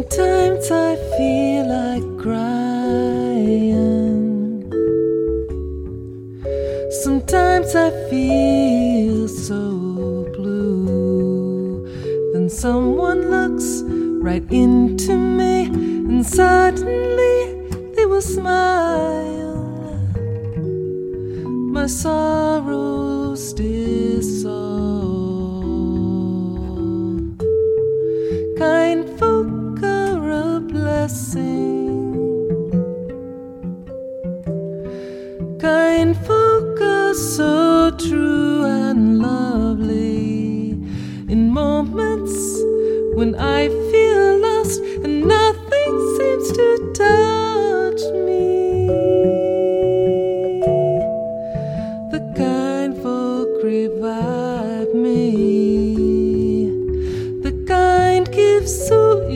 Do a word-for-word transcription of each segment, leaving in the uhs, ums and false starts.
Sometimes I feel like crying. Sometimes I feel so blue. Then someone looks right into me, and suddenly they will smile. My sorrows dissolve. Kind folk are a blessing. Kind folk are so true and lovely. In moments when I feel lost and nothing seems to touch me, the kind folk revive me. The kind give so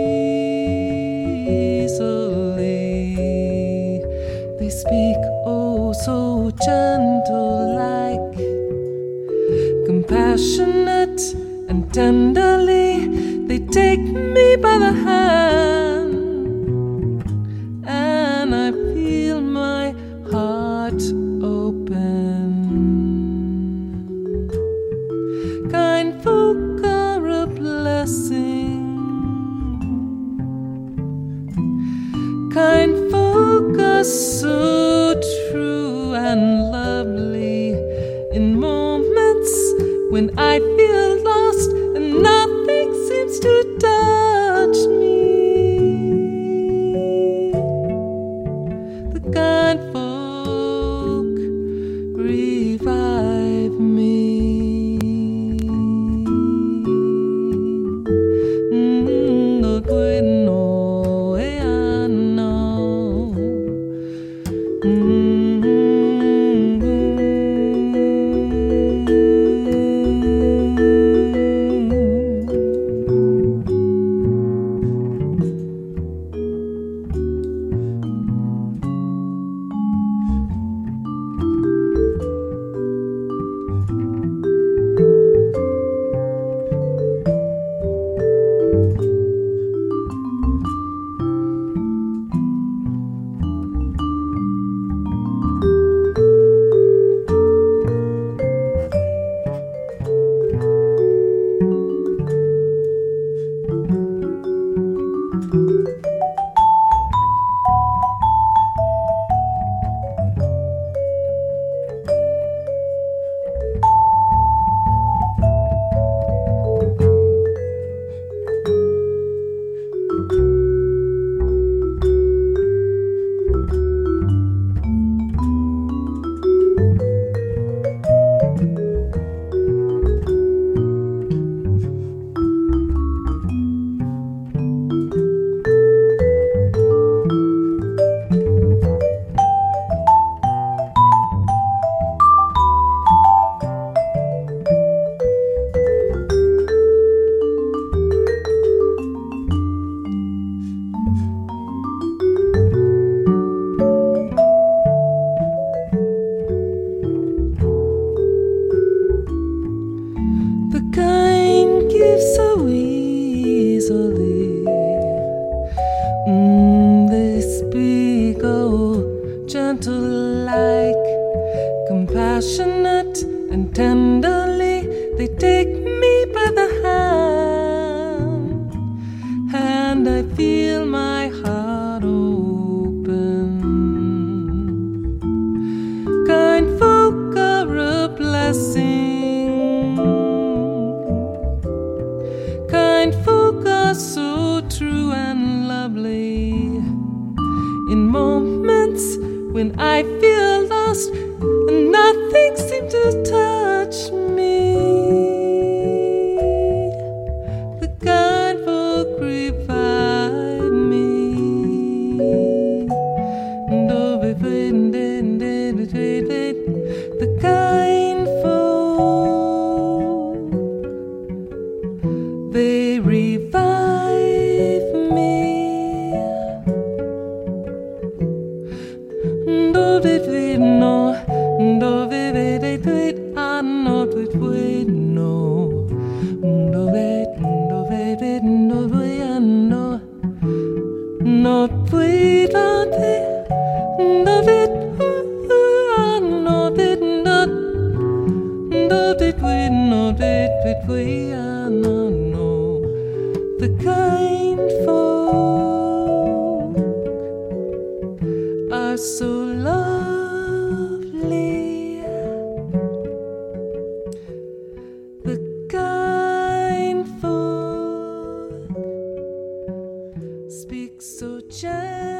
easily. They speak oh so gentle, like compassionate and tenderly. They take me by the hand, and I feel my heart open. Kind folk are a blessing. Kind folk are so true and lovely. In moments when I feel lost and nothing seems to touch me, the kind folk revive me. Mm, no bueno, eh, no. Mm. So easily. Mm, they speak oh gentle, like compassionate and tenderly. They take me by the hand, and I feel my heart open. Kind folk are a blessing. Kind folk are so true and lovely. In moments when I feel lost and nothing seems to touch me, the kind folk revive me. The kind folk, they revive me. Do it with no, do it with it, I know it with no. Do it, do it, do it, I know. speak so gently.